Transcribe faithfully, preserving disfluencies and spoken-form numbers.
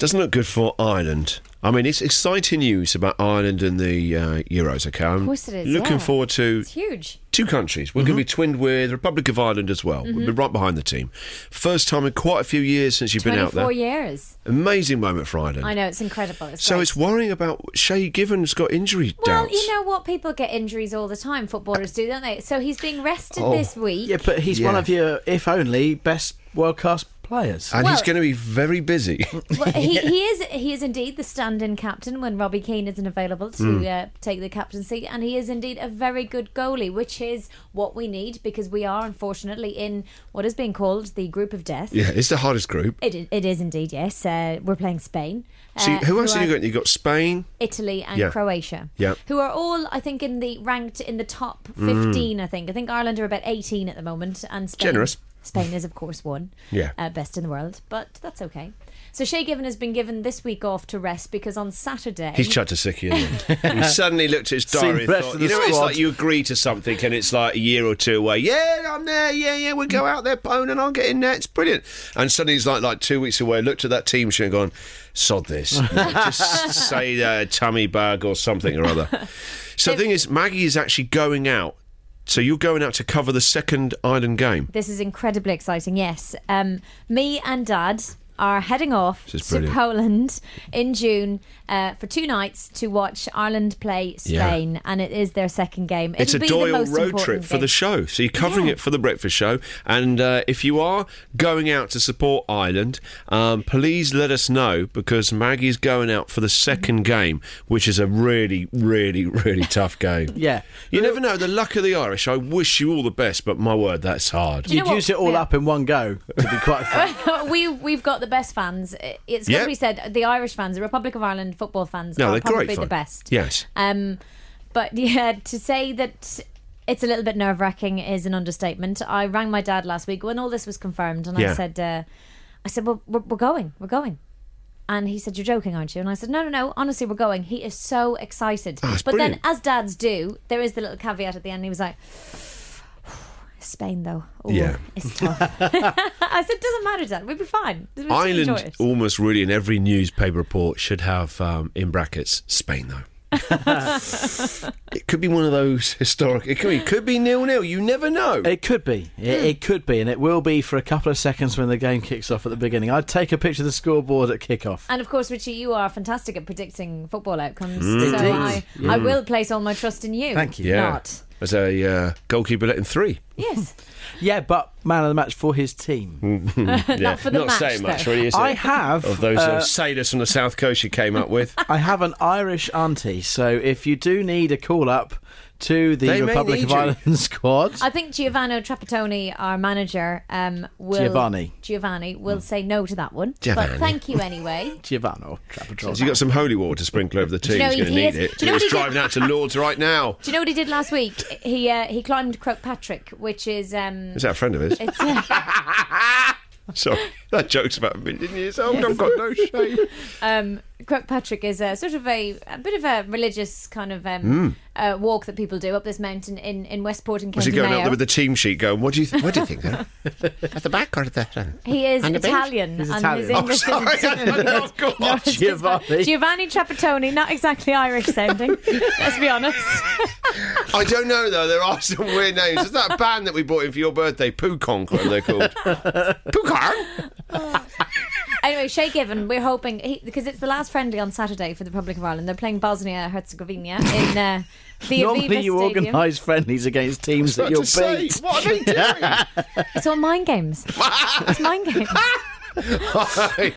Doesn't look good for Ireland. I mean, it's exciting news about Ireland and the uh, Euros, okay? I'm of course it is, looking yeah. forward to It's huge. two countries. We're mm-hmm. going to be twinned with the Republic of Ireland as well. Mm-hmm. We'll be right behind the team. First time in quite a few years since you've been out there. twenty-four years. Amazing moment for Ireland. I know, it's incredible. It's so great. it's worrying about Shay Given's got injury Well, doubts. you know what? People get injuries all the time. Footballers do, don't they? So he's being rested Oh. this week. Yeah, but he's Yeah. one of your, if only, best world-class players. And Well- he's going to be very busy. Well, he, he is he is indeed the stand-in captain when Robbie Keane isn't available to Mm. uh, take the captaincy, and he is indeed a very good goalie, which is what we need because we are unfortunately in what is being called the group of death. Yeah, it's the hardest group. It is, it is indeed, yes. Uh, we're playing Spain. So uh, who else are have you got? You've got Spain. Italy and Yeah. Croatia, Yeah. who are all, I think, in the ranked in the top fifteen. I think. I think Ireland are about eighteen at the moment, and Spain, Generous. Spain is, of course, one. Yeah. Uh, best in the world, but that's okay. So Shay Given has been given this week off to rest because on Saturday He's chucked a sickie, isn't he? He suddenly looked at his Seen diary and the rest thought, of the you know, it's squad. like you agree to something and it's like a year or two away. Yeah, I'm there. Yeah, yeah, we'll go out there, Pone, and I'll get in there. It's brilliant. And suddenly he's like, like two weeks away, looked at that team sheet and gone, sod this. Just say uh, tummy bug or something or other. So the thing is, Maggie is actually going out. So you're going out to cover the second Ireland game. This is incredibly exciting, yes. Um, me and Dad are heading off This is to brilliant. Poland in June uh, for two nights to watch Ireland play Spain, and it is their second game. It's It'll a be the Doyle most road important trip for game. the show. So you're covering Yeah. it for the breakfast show. And uh, if you are going out to support Ireland, um, please let us know because Maggie's going out for the second game, which is a really, really, really tough game. Yeah. You never know. The luck of the Irish. I wish you all the best, but my word, that's hard. you know You'd what? use it all Yeah. up in one go to be quite fun. we we've got the best fans. It's got Yeah. to be said. The Irish fans, the Republic of Ireland football fans, No, are they're probably great fun. the best. Yes. Um, but yeah, to say that it's a little bit nerve wracking is an understatement. I rang my dad last week when all this was confirmed, and Yeah. I said, uh, I said, well, we're, we're going, we're going. And he said, you're joking, aren't you? And I said, no, no, no, honestly, we're going. He is so excited. Oh, it's but brilliant. then, as dads do, there is the little caveat at the end. He was like, Spain, though. Ooh, Yeah. It's tough. I said, doesn't matter, Dad. We'll be fine. We'll still enjoy Ireland, it. almost really in every newspaper report, should have um, in brackets Spain, though. It could be one of those historic. It could be, it could be nil-nil. You never know. It could be. It, it could be, and it will be for a couple of seconds when the game kicks off at the beginning. I'd take a picture of the scoreboard at kick-off. And of course, Richie, you are fantastic at predicting football outcomes. Mm. So Indeed. I, I will place all my trust in you. Thank you. Yeah. Not. As a uh, goalkeeper letting three. Yes. Yeah, but man of the match for his team. Not for the Not match, saying much, though. really, is it? I have, Of those uh, uh, sailors from the south coast you came up with. I have an Irish auntie, so if you do need a call-up to the They may Republic need of you. Ireland squad, I think Giovanni Trapattoni, our manager, um, will Giovanni. Giovanni will say no to that one. Giovanni. But thank you anyway. Giovanni Trapattoni. Has he got some holy water to sprinkle over the team? know He's he- going to he need is- it. do you know what He's he did? driving out to Lords right now. Do you know what he did last week? He uh, he climbed Croagh-Patrick, which is um, Is that a friend of his? it's uh, Sorry, that joke's about a million years old. I've got no shame. um, Croagh-Patrick is a sort of a, a bit of a religious kind of um, uh, walk that people do up this mountain in, in Westport in Was County he going Mayo. up there with the team sheet going, what do you, th- what do you think there? At the back or at the front? He is And the bench? Italian, He's and Italian. his Oh, English sorry. isn't so good. Oh, God. No, it's- it's Giovanni. fine. Giovanni Trapattoni, not exactly Irish sounding. Let's be honest. I don't know, though. There are some weird names. Is that band that we bought in for your birthday? Pookonk, what are they called? Pookonk? Anyway, Shay Given, we're hoping he, because it's the last friendly on Saturday for the Republic of Ireland. They're playing Bosnia Herzegovina in uh, the Normally Aviva you Stadium. organise friendlies against teams that About you'll to say, beat. what are they doing? It's all mind games. It's mind games. Right.